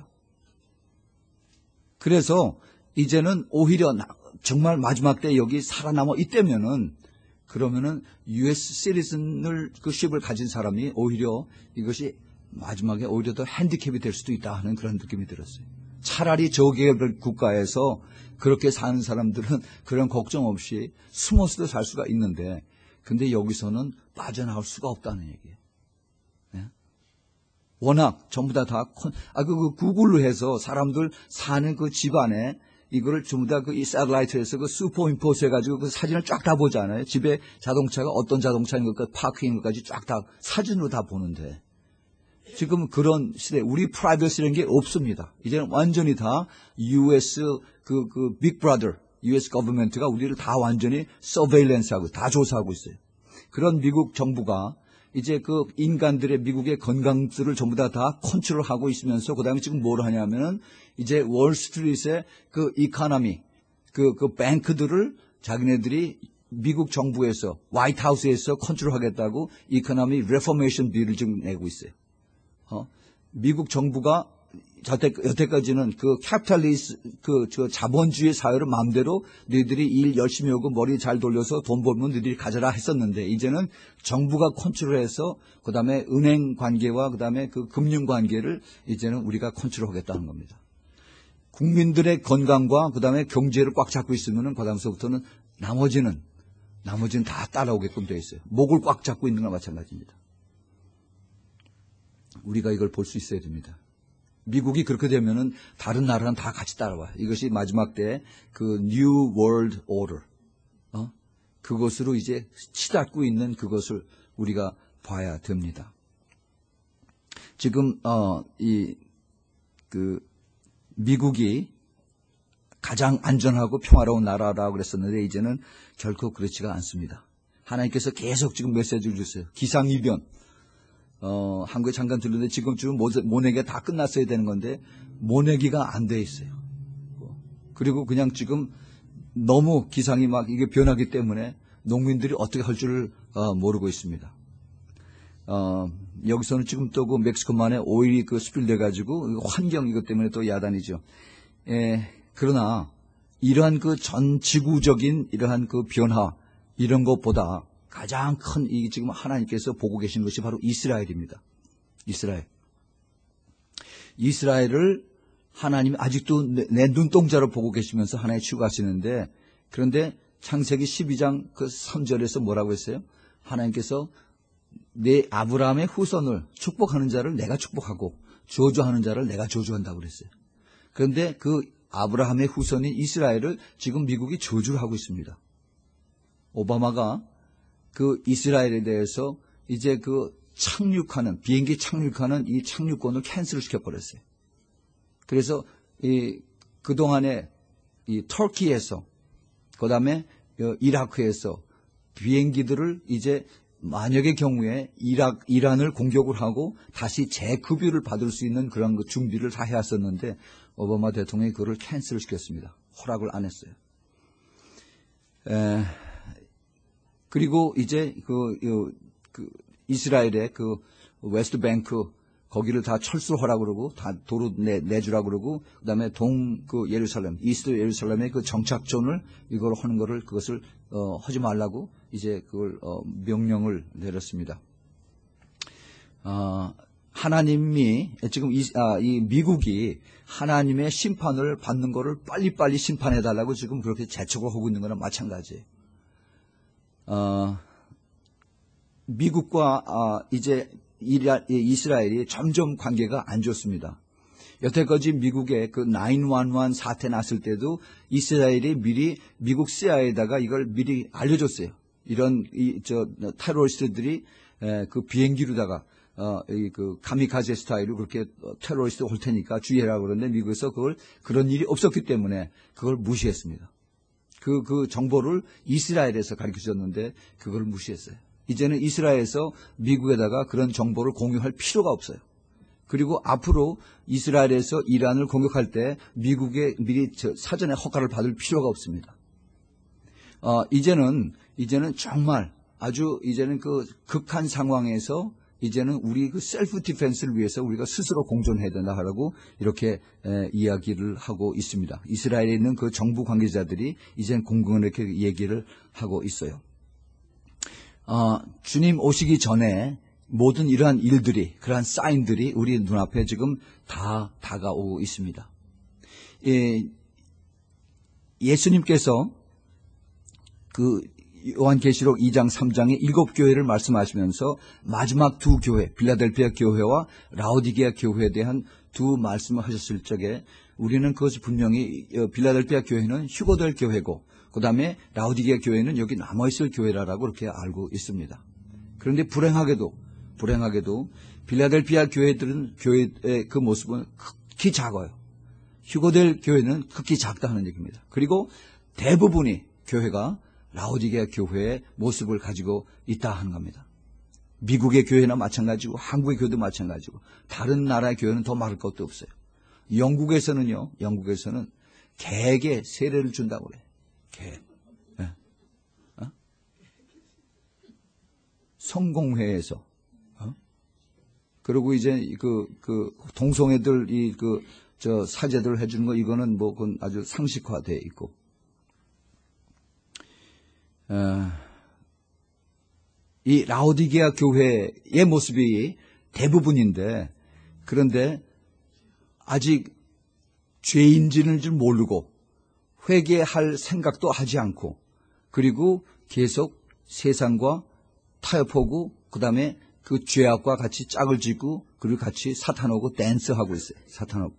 그래서 이제는 오히려 정말 마지막 때 여기 살아남아 있다면은 그러면은 유에스 시리즌을 그 십을 가진 사람이 오히려 이것이 마지막에 오히려 더 핸디캡이 될 수도 있다 하는 그런 느낌이 들었어요. 차라리 저개발 국가에서 그렇게 사는 사람들은 그런 걱정 없이 숨어서도 살 수가 있는데, 근데 여기서는 빠져나올 수가 없다는 얘기예요. 네? 워낙 전부 다 다, 아, 그, 그 구글로 해서 사람들 사는 그 집안에 이거를 전부 다 그 이 샌들라이트에서 그 슈퍼임포스 해가지고 그 사진을 쫙 다 보잖아요. 집에 자동차가 어떤 자동차인 것까지, 파킹인 것까지 쫙 다 사진으로 다 보는데, 지금 그런 시대, 우리 프라이버시라는 게 없습니다. 이제는 완전히 다 유에스 그, 그, 빅 브라더, 유에스 거버먼트가 우리를 다 완전히 서베일런스하고 다 조사하고 있어요. 그런 미국 정부가 이제 그 인간들의 미국의 건강들을 전부 다 다 컨트롤하고 있으면서 그 다음에 지금 뭘 하냐면은 이제 월스트리트의 그 이코노미, 그, 그 뱅크들을 자기네들이 미국 정부에서, 화이트하우스에서 컨트롤하겠다고 이코노미 레포메이션 빌을 지금 내고 있어요. 어? 미국 정부가 여태, 여태까지는 그 캐피탈리스, 그, 저 자본주의 사회를 마음대로 너희들이 일 열심히 하고 머리 잘 돌려서 돈 벌면 너희들이 가져라 했었는데, 이제는 정부가 컨트롤해서 그 다음에 은행 관계와 그 다음에 그 금융 관계를 이제는 우리가 컨트롤하겠다는 겁니다. 국민들의 건강과 그 다음에 경제를 꽉 잡고 있으면은 그 다음서부터는 나머지는, 나머지는 다 따라오게끔 되어 있어요. 목을 꽉 잡고 있는 거나 마찬가지입니다. 우리가 이걸 볼 수 있어야 됩니다. 미국이 그렇게 되면은 다른 나라는 다 같이 따라와요. 이것이 마지막 때 그 New World Order, 어? 그것으로 이제 치닫고 있는 그것을 우리가 봐야 됩니다. 지금 어, 이 그 미국이 가장 안전하고 평화로운 나라라고 그랬었는데 이제는 결코 그렇지가 않습니다. 하나님께서 계속 지금 메시지를 주세요. 기상이변. 어, 한국에 잠깐 들렸는데 지금쯤 모내기가 다 끝났어야 되는 건데 모내기가 안 돼 있어요. 그리고 그냥 지금 너무 기상이 막 이게 변하기 때문에 농민들이 어떻게 할 줄을 어, 모르고 있습니다. 어, 여기서는 지금 또 그 멕시코만에 오일이 그 스필돼 가지고 환경 이것 때문에 또 야단이죠. 에, 그러나 이러한 그 전 지구적인 이러한 그 변화 이런 것보다 가장 큰 이 지금 하나님께서 보고 계신 것이 바로 이스라엘입니다. 이스라엘. 이스라엘을 하나님이 아직도 내 눈동자로 보고 계시면서 하나님 추구하시는데, 그런데 창세기 십이 장 그 삼 절에서 뭐라고 했어요? 하나님께서 내 아브라함의 후손을 축복하는 자를 내가 축복하고 저주하는 자를 내가 저주한다고 그랬어요. 그런데 그 아브라함의 후손인 이스라엘을 지금 미국이 저주를 하고 있습니다. 오바마가 그 이스라엘에 대해서 이제 그 착륙하는, 비행기 착륙하는 이 착륙권을 캔슬을 시켜버렸어요. 그래서 이, 그동안에 이 터키에서, 그 다음에 이라크에서 비행기들을 이제 만약의 경우에 이락, 이란을 공격을 하고 다시 재급유를 받을 수 있는 그런 그 준비를 다 해왔었는데 오바마 대통령이 그걸 캔슬을 시켰습니다. 허락을 안 했어요. 에, 그리고 이제 그, 그 이스라엘의 그 웨스트 뱅크 거기를 다 철수하라고 그러고 다 도로 내, 내주라고 그러고 그다음에 동 그 예루살렘, 이스트 예루살렘의 그 정착존을 이걸 하는 거를 그것을 어, 하지 말라고 이제 그걸 어, 명령을 내렸습니다. 어, 하나님이 지금 이, 아, 이 미국이 하나님의 심판을 받는 거를 빨리빨리 심판해 달라고 지금 그렇게 재촉을 하고 있는 거랑 마찬가지예요. 어, 미국과 아, 이제 이스라엘이 점점 관계가 안 좋습니다. 여태까지 미국의 그 나인일일 사태 났을 때도 이스라엘이 미리 미국 씨아이에이에다가 이걸 미리 알려줬어요. 이런 이 저 테러리스트들이 에, 그 비행기로다가 어, 이 그 카미카제 스타일로 그렇게 테러리스트 올 테니까 주의해라 그러는데 미국에서 그걸 그런 일이 없었기 때문에 그걸 무시했습니다. 그, 그 정보를 이스라엘에서 가르쳐 줬는데 그걸 무시했어요. 이제는 이스라엘에서 미국에다가 그런 정보를 공유할 필요가 없어요. 그리고 앞으로 이스라엘에서 이란을 공격할 때 미국에 미리 사전에 허가를 받을 필요가 없습니다. 어, 이제는 이제는 정말 아주 이제는 그 극한 상황에서 이제는 우리 그 셀프 디펜스를 위해서 우리가 스스로 공존해야 된다라고 이렇게 에, 이야기를 하고 있습니다. 이스라엘에 있는 그 정부 관계자들이 이제는 공공연히 이렇게 얘기를 하고 있어요. 어, 주님 오시기 전에 모든 이러한 일들이, 그러한 사인들이 우리 눈앞에 지금 다 다가오고 있습니다. 예, 예수님께서 그 요한계시록 이 장 삼 장의 일곱 교회를 말씀하시면서 마지막 두 교회, 빌라델피아 교회와 라오디게아 교회에 대한 두 말씀을 하셨을 적에 우리는 그것이 분명히 빌라델피아 교회는 휴거될 교회고 그 다음에 라오디게아 교회는 여기 남아있을 교회라고 그렇게 알고 있습니다. 그런데 불행하게도 불행하게도 빌라델피아 교회들은 교회의 그 모습은 극히 작아요. 휴거될 교회는 극히 작다 하는 얘기입니다. 그리고 대부분이 교회가 라오디게아 교회의 모습을 가지고 있다 하는 겁니다. 미국의 교회나 마찬가지고 한국의 교회도 마찬가지고 다른 나라의 교회는 더 말할 것도 없어요. 영국에서는요. 영국에서는 개에게 세례를 준다고 그래요. 개. 네. 어? 성공회에서 어? 그리고 이제 그, 그 동성애들 이 그 저 사제들 해주는 거 이거는 뭐 그건 아주 상식화돼 있고. 어, 이 라오디게아 교회의 모습이 대부분인데 그런데 아직 죄인지는 줄 모르고 회개할 생각도 하지 않고 그리고 계속 세상과 타협하고 그 다음에 그 죄악과 같이 짝을 지고 그리고 같이 사탄하고 댄스하고 있어요. 사탄하고.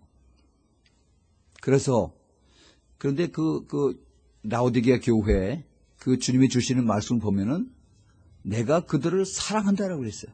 그래서 그런데 그, 그 라오디게아 교회 그 주님이 주시는 말씀을 보면은 내가 그들을 사랑한다라고 그랬어요.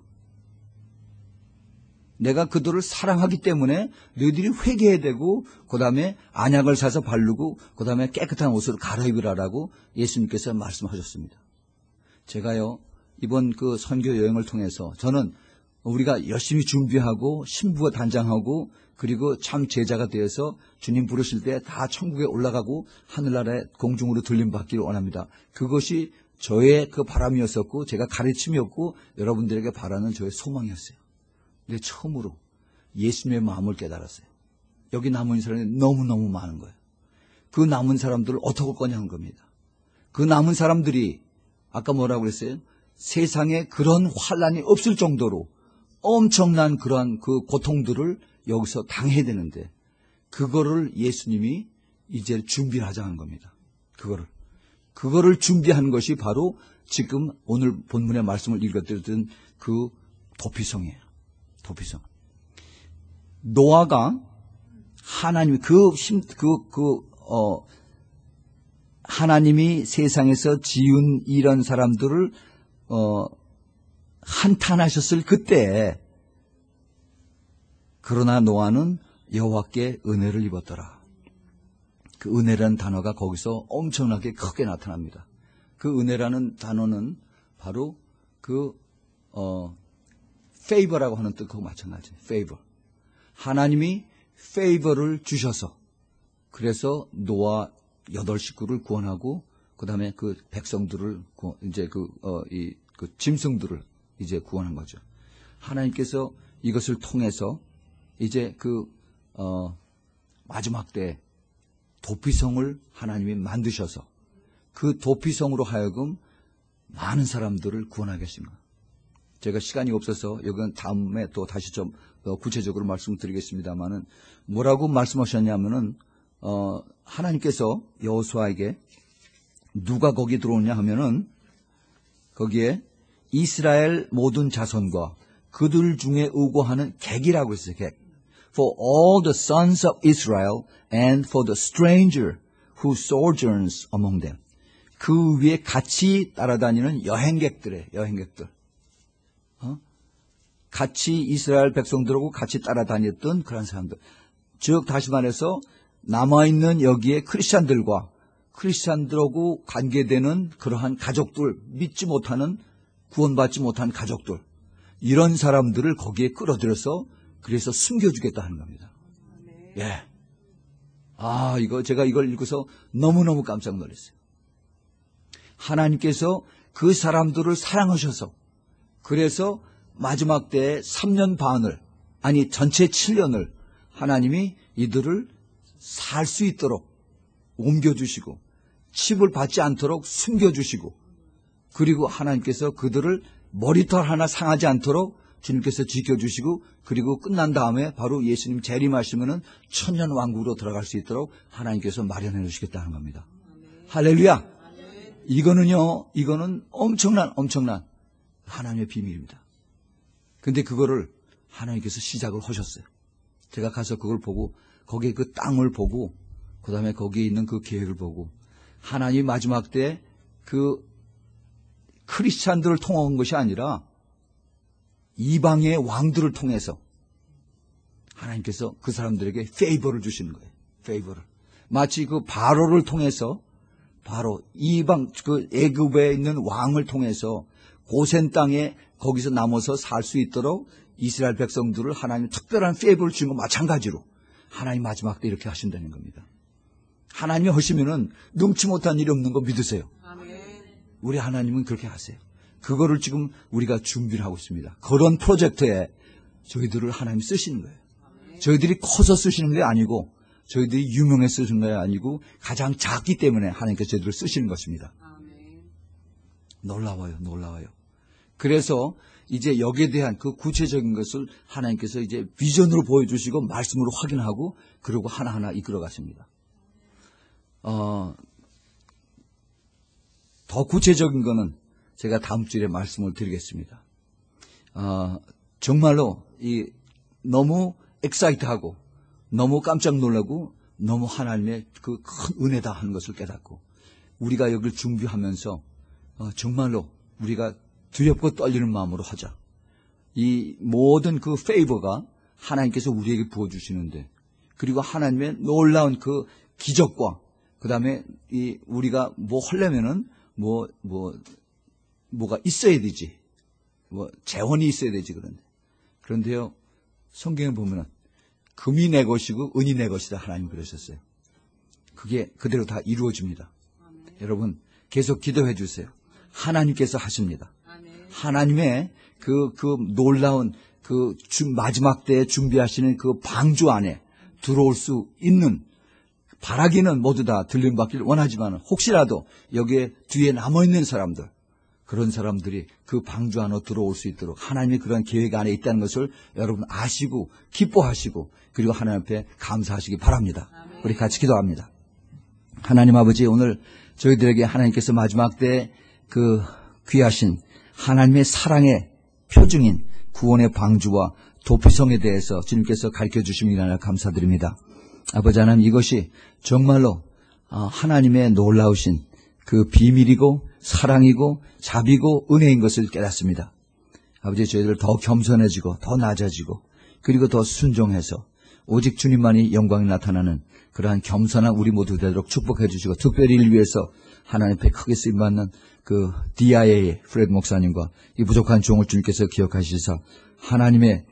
내가 그들을 사랑하기 때문에 너희들이 회개해야 되고 그 다음에 안약을 사서 바르고 그 다음에 깨끗한 옷을 갈아입으라라고 예수님께서 말씀하셨습니다. 제가요 이번 그 선교 여행을 통해서 저는 우리가 열심히 준비하고 신부가 단장하고 그리고 참 제자가 되어서 주님 부르실 때 다 천국에 올라가고 하늘나라에 공중으로 들림받기를 원합니다. 그것이 저의 그 바람이었었고 제가 가르침이었고 여러분들에게 바라는 저의 소망이었어요. 근데 처음으로 예수님의 마음을 깨달았어요. 여기 남은 사람이 너무너무 많은 거예요. 그 남은 사람들을 어떻게 할 거냐는 겁니다. 그 남은 사람들이 아까 뭐라고 그랬어요? 세상에 그런 환란이 없을 정도로 엄청난 그러한 그 고통들을 여기서 당해야 되는데 그거를 예수님이 이제 준비를 하자는 겁니다. 그거를. 그거를 준비한 것이 바로 지금 오늘 본문의 말씀을 읽었던 그 도피성이에요. 도피성. 노아가 하나님 그 힘, 그, 그, 어, 하나님이 세상에서 지은 이런 사람들을, 어, 한탄하셨을 그때, 그러나 노아는 여호와께 은혜를 입었더라. 그 은혜라는 단어가 거기서 엄청나게 크게 나타납니다. 그 은혜라는 단어는 바로 그, 어, favor라고 하는 뜻하고 마찬가지예요. favor. 하나님이 favor를 주셔서 그래서 노아 여덟 식구를 구원하고 그 다음에 그 백성들을 이제 그, 어, 이, 그 짐승들을 이제 구원한 거죠. 하나님께서 이것을 통해서 이제 그, 어, 마지막 때 도피성을 하나님이 만드셔서 그 도피성으로 하여금 많은 사람들을 구원하게 하신 거예요. 제가 시간이 없어서 이건 다음에 또 다시 좀 구체적으로 말씀드리겠습니다만은 뭐라고 말씀하셨냐면은 어 하나님께서 여호수아에게 누가 거기 들어오냐 하면은 거기에 이스라엘 모든 자손과 그들 중에 의고하는 객이라고 했어요. 객. For all the sons of Israel and for the stranger who sojourns among them. 그 위에 같이 따라다니는 여행객들이에요. 여행객들. 어? 같이 이스라엘 백성들하고 같이 따라다녔던 그런 사람들. 즉 다시 말해서 남아있는 여기에 크리스찬들과 크리스찬들하고 관계되는 그러한 가족들, 믿지 못하는 구원받지 못한 가족들 이런 사람들을 거기에 끌어들여서 그래서 숨겨주겠다 하는 겁니다. 예. 아, 이거 제가 이걸 읽고서 너무너무 깜짝 놀랐어요. 하나님께서 그 사람들을 사랑하셔서 그래서 마지막 때에 삼 년 반을 아니 전체 칠 년을 하나님이 이들을 살 수 있도록 옮겨주시고 칩을 받지 않도록 숨겨주시고 그리고 하나님께서 그들을 머리털 하나 상하지 않도록 주님께서 지켜주시고 그리고 끝난 다음에 바로 예수님 재림하시면은 천년 왕국으로 들어갈 수 있도록 하나님께서 마련해 주시겠다는 겁니다. 아멘. 할렐루야. 아멘. 이거는요, 이거는 엄청난 엄청난 하나님의 비밀입니다. 근데 그거를 하나님께서 시작을 하셨어요. 제가 가서 그걸 보고 거기에 그 땅을 보고 그 다음에 거기에 있는 그 계획을 보고 하나님 마지막 때 그 크리스찬들을 통한 것이 아니라 이방의 왕들을 통해서 하나님께서 그 사람들에게 페이버를 주시는 거예요. 페이버를. 마치 그 바로를 통해서 바로 이방 그 애굽에 있는 왕을 통해서 고센 땅에 거기서 남아서 살 수 있도록 이스라엘 백성들을 하나님 특별한 페이버를 주는 것 마찬가지로 하나님 마지막 때 이렇게 하신다는 겁니다. 하나님이 하시면은 능치 못한 일이 없는 거 믿으세요. 우리 하나님은 그렇게 하세요. 그거를 지금 우리가 준비를 하고 있습니다. 그런 프로젝트에 저희들을 하나님이 쓰시는 거예요. 저희들이 커서 쓰시는 게 아니고 저희들이 유명해서 쓰시는 게 아니고 가장 작기 때문에 하나님께서 저희들을 쓰시는 것입니다. 놀라워요. 놀라워요. 그래서 이제 여기에 대한 그 구체적인 것을 하나님께서 이제 비전으로 보여주시고 말씀으로 확인하고 그리고 하나하나 이끌어 가십니다. 어, 더 구체적인 거는 제가 다음 주에 말씀을 드리겠습니다. 어, 정말로 이 너무 엑사이트하고 너무 깜짝 놀라고 너무 하나님의 그 큰 은혜다 하는 것을 깨닫고 우리가 여기를 준비하면서 어, 정말로 우리가 두렵고 떨리는 마음으로 하자. 이 모든 그 페이버가 하나님께서 우리에게 부어주시는데 그리고 하나님의 놀라운 그 기적과 그 다음에 이 우리가 뭐 하려면은 뭐, 뭐, 뭐가 있어야 되지. 뭐, 재원이 있어야 되지, 그런데. 그런데요, 성경에 보면은, 금이 내 것이고, 은이 내 것이다. 하나님 그러셨어요. 그게 그대로 다 이루어집니다. 아멘. 여러분, 계속 기도해 주세요. 하나님께서 하십니다. 아멘. 하나님의 그, 그 놀라운 그 마지막 때에 준비하시는 그 방주 안에 들어올 수 있는 바라기는 모두 다 들림받기를 원하지만 혹시라도 여기에 뒤에 남아있는 사람들 그런 사람들이 그 방주 안으로 들어올 수 있도록 하나님이 그런 계획 안에 있다는 것을 여러분 아시고 기뻐하시고 그리고 하나님 앞에 감사하시기 바랍니다. 우리 같이 기도합니다. 하나님 아버지 오늘 저희들에게 하나님께서 마지막 때 그 귀하신 하나님의 사랑의 표징인 구원의 방주와 도피성에 대해서 주님께서 가르쳐 주심이라 감사드립니다. 아버지 하나님 이것이 정말로 하나님의 놀라우신 그 비밀이고 사랑이고 자비고 은혜인 것을 깨닫습니다. 아버지 저희들 더 겸손해지고 더 낮아지고 그리고 더 순종해서 오직 주님만이 영광이 나타나는 그러한 겸손한 우리 모두 되도록 축복해 주시고 특별히 이를 위해서 하나님 앞에 크게 쓰임받는 그 디아이에이 프레드 목사님과 이 부족한 종을 주님께서 기억하시사 하나님의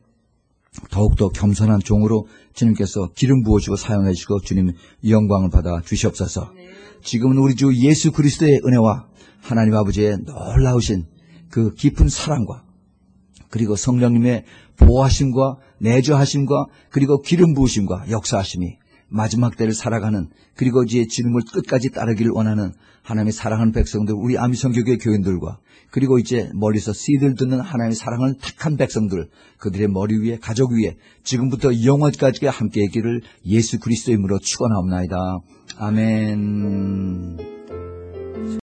더욱더 겸손한 종으로 주님께서 기름 부어주고 사용해 주시고 주님 영광을 받아 주시옵소서. 지금은 우리 주 예수 그리스도의 은혜와 하나님 아버지의 놀라우신 그 깊은 사랑과 그리고 성령님의 보호하심과 내주하심과 그리고 기름 부으심과 역사하심이 마지막 때를 살아가는 그리고 이제 주님을 끝까지 따르기를 원하는 하나님의 사랑하는 백성들 우리 아미성교회 교인들과 그리고 이제 멀리서 씨들 듣는 하나님의 사랑을 택한 백성들 그들의 머리 위에 가족 위에 지금부터 영원까지 함께 있기를 예수 그리스도의 이름으로 축원하옵나이다. 아멘.